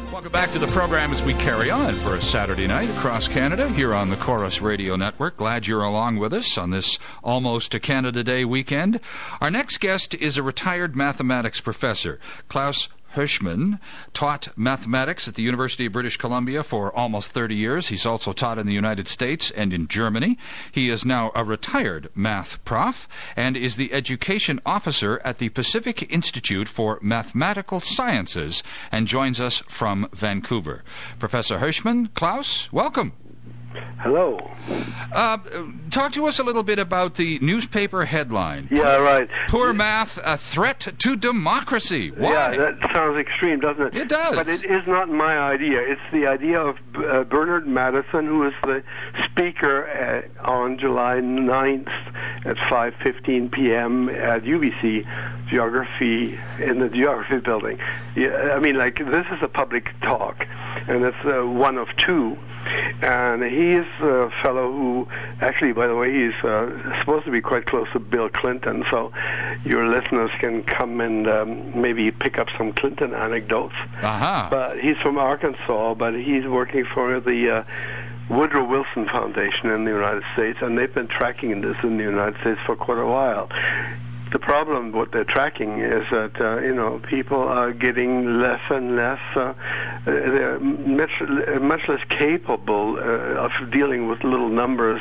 Welcome back to the program as we carry on for a Saturday night across Canada here on the Chorus Radio Network. Glad you're along with us on this almost a Canada Day weekend. Our next guest is a retired mathematics professor. Klaus Hirschmann taught mathematics at the University of British Columbia for almost 30 years. He's also taught in the United States and in Germany. He is now a retired math prof and is the education officer at the Pacific Institute for Mathematical Sciences and joins us from Vancouver. Professor Hirschmann, Klaus, welcome. Hello. Talk to us a little bit about the newspaper headline. Yeah, right. Poor math, a threat to democracy. Why? Yeah, that sounds extreme, doesn't it? It does. But it is not my idea. It's the idea of Bernard Madison, who is the speaker on July 9th at 5:15 p.m. at UBC Geography, in the Geography building. Yeah, I mean, like, this is a public talk, and it's one of two. And he is a fellow who, actually, by the way, he's supposed to be quite close to Bill Clinton, so your listeners can come and maybe pick up some Clinton anecdotes. Uh-huh. But he's from Arkansas, but he's working for the Woodrow Wilson Foundation in the United States, and they've been tracking this in the United States for quite a while. The problem, what they're tracking, is that people are getting less and less. They're much less capable of dealing with little numbers,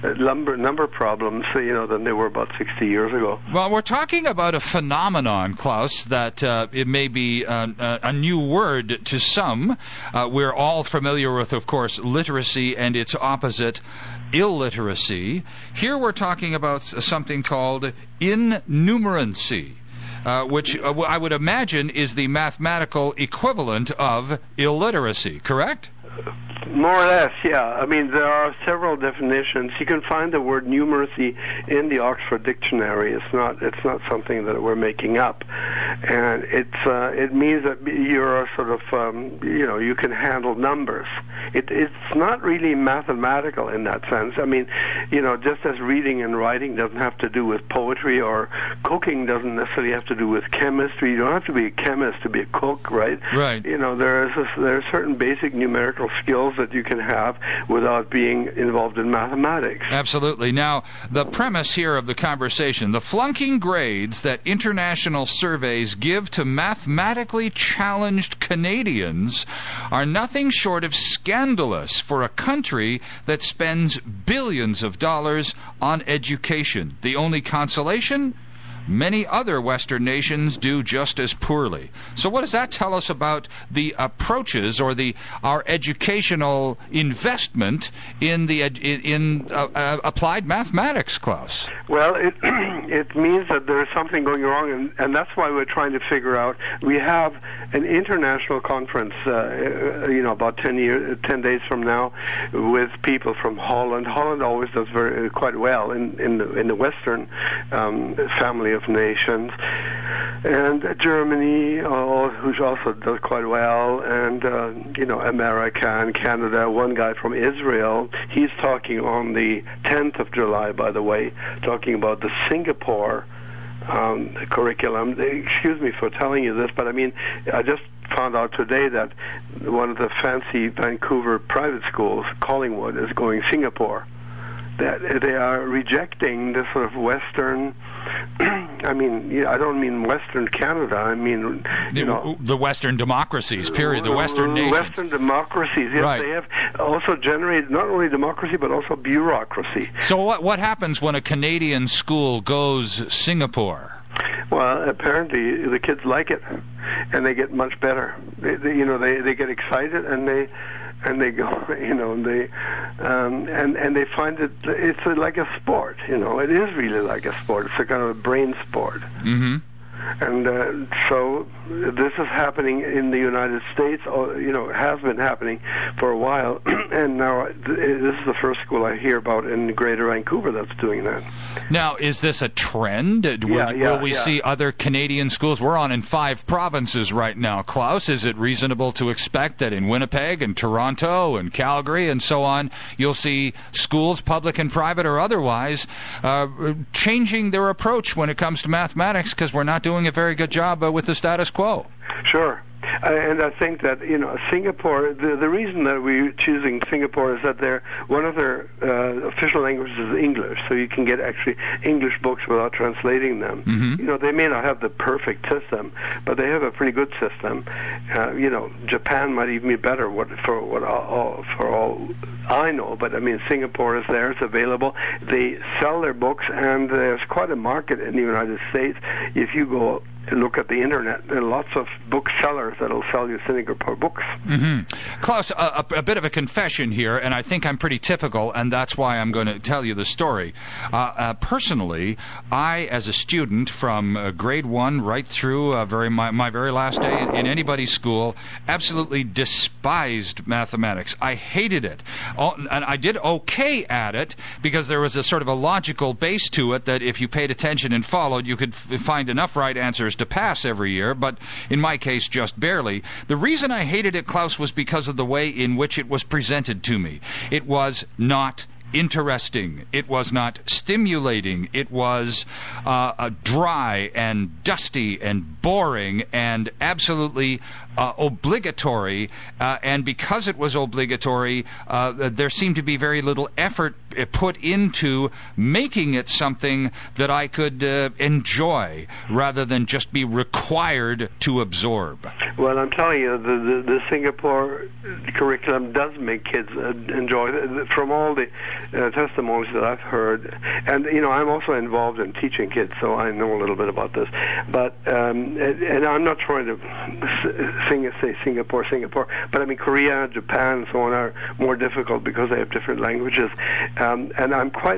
number problems, than they were about 60 years ago. Well, we're talking about a phenomenon, Klaus, that it may be a new word to some. We're all familiar with, of course, literacy and its opposite, illiteracy. Here we're talking about something called innumerancy, which I would imagine is the mathematical equivalent of illiteracy, correct? More or less, yeah. I mean, there are several definitions. You can find the word numeracy in the Oxford Dictionary. It's not something that we're making up, and it means that you're sort of you can handle numbers. It's not really mathematical in that sense. I mean, just as reading and writing doesn't have to do with poetry, or cooking doesn't necessarily have to do with chemistry. You don't have to be a chemist to be a cook, right? Right. There are certain basic numerical skills that you can have without being involved in mathematics. Absolutely. Now, the premise here of the conversation, the flunking grades that international surveys give to mathematically challenged Canadians are nothing short of scandalous for a country that spends billions of dollars on education. The only consolation? Many other Western nations do just as poorly. So what does that tell us about the approaches or our educational investment in applied mathematics, Klaus? Well, it means that there's something going wrong, and that's why we're trying to figure out. We have an international conference, about 10 days from now, with people from Holland. Holland always does quite well in the Western family of nations, and Germany, who also does quite well, and America and Canada. One guy from Israel, he's talking on the 10th of July, by the way, talking about the Singapore curriculum. Excuse me for telling you this, but I mean, I just found out today that one of the fancy Vancouver private schools, Collingwood, is going Singapore. That they are rejecting this sort of Western. I mean, I don't mean Western Canada. I mean, the Western democracies. Period. The Western nations. Western democracies. Yes, right. They have also generated not only democracy but also bureaucracy. So what happens when a Canadian school goes Singapore? Well, apparently the kids like it, and they get much better. They get excited, and they go, and they find it's like a sport. It is really like a sport. It's a kind of a brain sport. Mm-hmm. And so this is happening in the United States, has been happening for a while, and now this is the first school I hear about in Greater Vancouver that's doing that. Now, is this a trend? Will we see other Canadian schools? We're in 5 provinces right now, Klaus. Is it reasonable to expect that in Winnipeg and Toronto and Calgary and so on, you'll see schools, public and private or otherwise, changing their approach when it comes to mathematics because we're not doing a very good job with the status quo? Sure. And I think that, Singapore, the reason that we're choosing Singapore is that one of their official languages is English, so you can get actually English books without translating them. Mm-hmm. They may not have the perfect system, but they have a pretty good system. Japan might even be better for all I know, but I mean, Singapore is there, it's available. They sell their books, and there's quite a market in the United States. If you go look at the internet, there are lots of booksellers that'll sell you Singapore books. Mm-hmm. Klaus, a bit of a confession here, and I think I'm pretty typical, and that's why I'm going to tell you the story. Personally, I, as a student from grade 1 right through my very last day in anybody's school, absolutely despised mathematics. I hated it. And I did okay at it because there was a sort of a logical base to it that if you paid attention and followed, you could find enough right answers to pass every year, but in my case, just barely. The reason I hated it, Klaus, was because of the way in which it was presented to me. It was not interesting. It was not stimulating. It was dry and dusty and boring and absolutely obligatory. And because it was obligatory, there seemed to be very little effort put into making it something that I could enjoy rather than just be required to absorb. Well, I'm telling you, the Singapore curriculum does make kids enjoy it. From all the testimonies that I've heard, and I'm also involved in teaching kids, so I know a little bit about this. But and I'm not trying to say Singapore, but I mean Korea, Japan, and so on are more difficult because they have different languages. And I'm quite,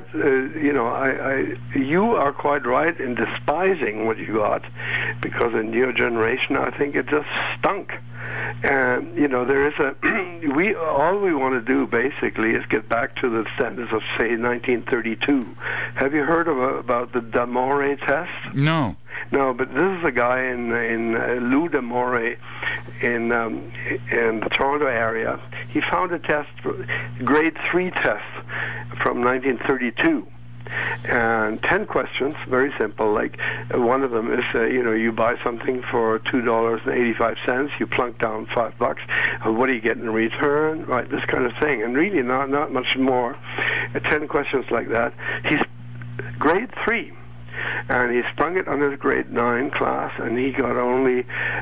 you are quite right in despising what you got, because in your generation, I think it just stunk. And there is all we want to do basically is get back to the standards of, say, 1932. Have you heard about the Damore test? No. No, but this is a guy in Lou Damore in the Toronto area. He found a test, grade 3 test from 1932. And 10 questions, very simple. Like one of them is, you buy something for $2.85, you plunk down $5. What do you get in return? Right, this kind of thing, and really not much more. 10 questions like that. He's grade 3. And he sprung it on his grade 9 class, and he got only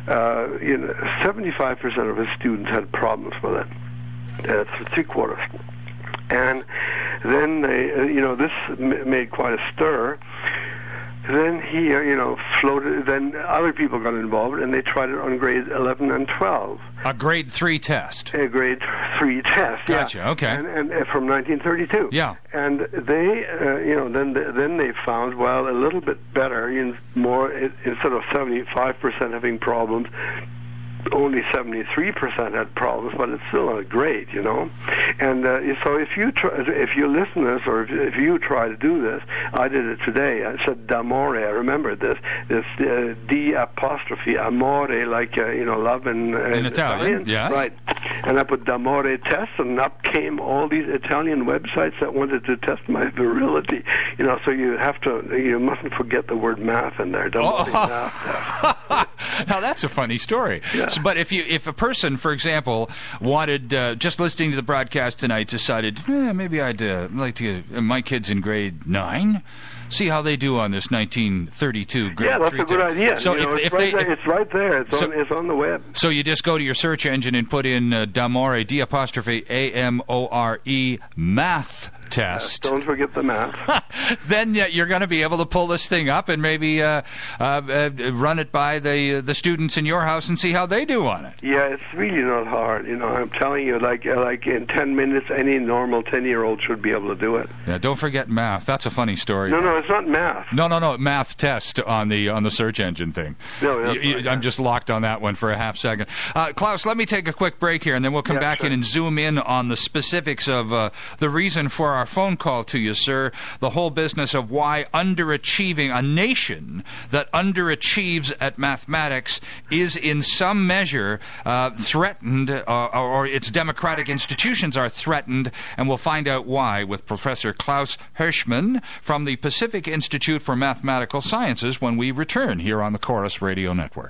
75% of his students had problems with it. That's 3/4. And then they, this made quite a stir. Then he, floated. Then other people got involved, and they tried it on grades 11 and 12. A grade 3 test. A grade 3 test. Gotcha. Yeah. Okay. And from 1932. Yeah. And they, then they found, well, a little bit better, instead of 75% having problems, only 73% had problems, but it's still not great, And so if you listen to this, or if you try to do this, I did it today. I said Damore. I remember this. This D apostrophe amore, like love in Italian. Yes. Right. And I put Damore test, and up came all these Italian websites that wanted to test my virility. So you mustn't forget the word math in there. Damore math. Now that's a funny story. Yeah. So, but if a person, for example, wanted just listening to the broadcast tonight, decided maybe I'd like to get my kids in grade 9. See how they do on this 1932 grade 3. Yeah, that's a good idea. So it's right there. It's on the web. So you just go to your search engine and put in Damore, D apostrophe AMORE, math test. Don't forget the math. Then you're going to be able to pull this thing up and maybe run it by the students in your house and see how they do on it. Yeah, it's really not hard. I'm telling you, like in 10 minutes, any normal 10-year-old should be able to do it. Yeah, don't forget math. That's a funny story. No, it's not math. No, math test on the search engine thing. No, I'm just locked on that one for a half second. Klaus, let me take a quick break here, and then we'll come back in and zoom in on the specifics of the reason for our phone call to you, sir. The whole business of why underachieving, a nation that underachieves at mathematics is in some measure threatened, or its democratic institutions are threatened, and we'll find out why with Professor Klaus Hirschman from the Pacific Institute for Mathematical Sciences when we return here on the Chorus Radio Network.